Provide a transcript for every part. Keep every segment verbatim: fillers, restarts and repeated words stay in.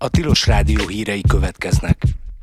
A Tilos Rádió hírei következnek.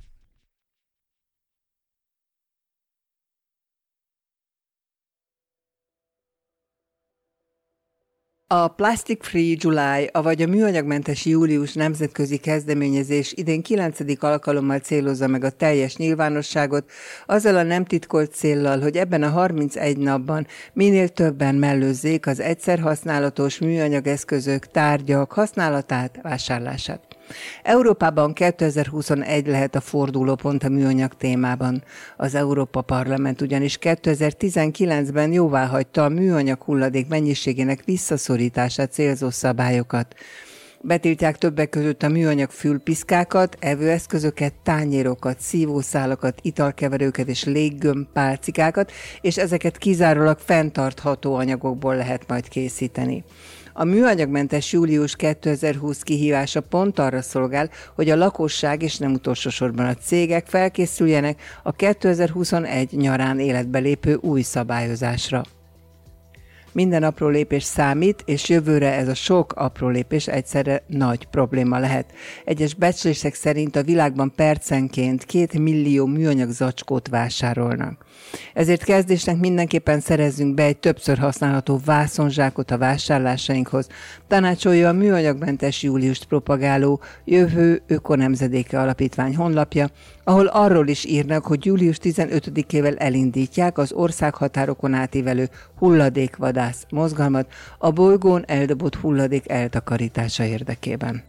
A Plastic Free July, avagy a műanyagmentes július nemzetközi kezdeményezés idén kilencedik alkalommal célozza meg a teljes nyilvánosságot, azzal a nem titkolt céllal, hogy ebben a harmincegy napban minél többen mellőzzék az egyszer használatos műanyag eszközök, tárgyak használatát, vásárlását. Európában kétezer-huszonegy lehet a fordulópont a műanyag témában. Az Európa Parlament ugyanis kétezer-tizenkilencben jóváhagyta a műanyag hulladék mennyiségének visszaszorítását célzó szabályokat. Betiltják többek között a műanyag fülpiszkákat, evőeszközöket, tányérokat, szívószálakat, italkeverőket és léggömb pálcikákat, és ezeket kizárólag fenntartható anyagokból lehet majd készíteni. A műanyagmentes július kétezer-húsz kihívása pont arra szolgál, hogy a lakosság és nem utolsó sorban a cégek felkészüljenek a kétezer-huszonegy nyarán életbe lépő új szabályozásra. Minden apró lépés számít, és jövőre ez a sok apró lépés egyszerre nagy probléma lehet. Egyes becslések szerint a világban percenként két millió műanyag zacskót vásárolnak. Ezért kezdésnek mindenképpen szerezzünk be egy többször használható vászonzsákot a vásárlásainkhoz, tanácsolja a műanyagmentes júliust propagáló Jövő Ökonemzedéke Alapítvány honlapja, ahol arról is írnak, hogy július tizenötödikével elindítják az országhatárokon átívelő hulladékvadász mozgalmat a bolygón eldobott hulladék eltakarítása érdekében.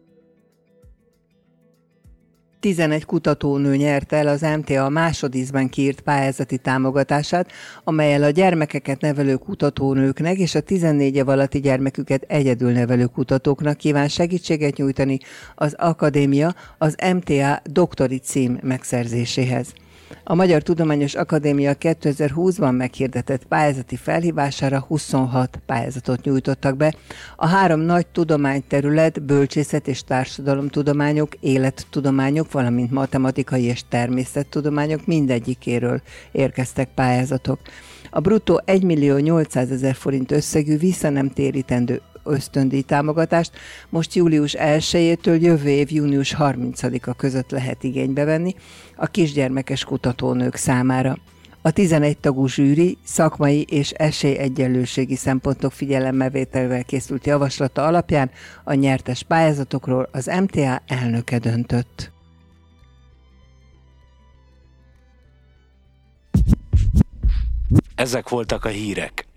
tizenegy kutatónő nyerte el az em té á másodízben kiírt pályázati támogatását, amellyel a gyermekeket nevelő kutatónőknek és a tizennégy év alatti gyermeküket egyedül nevelő kutatóknak kíván segítséget nyújtani az akadémia az em té á doktori cím megszerzéséhez. A Magyar Tudományos Akadémia kétezer-húszban meghirdetett pályázati felhívására huszonhat pályázatot nyújtottak be. A három nagy tudományterület, bölcsészet és társadalomtudományok, élettudományok, valamint matematikai és természettudományok mindegyikéről érkeztek pályázatok. A bruttó egymillió nyolcszázezer forint összegű visszanemtérítendő ösztöndíj támogatást most július elsejétől jövő év június harmincadika között lehet igénybe venni a kisgyermekes kutatónők számára. A tizenegy tagú zsűri szakmai és esélyegyenlőségi szempontok figyelembevételével készült javaslata alapján a nyertes pályázatokról az em té á elnöke döntött. Ezek voltak a hírek.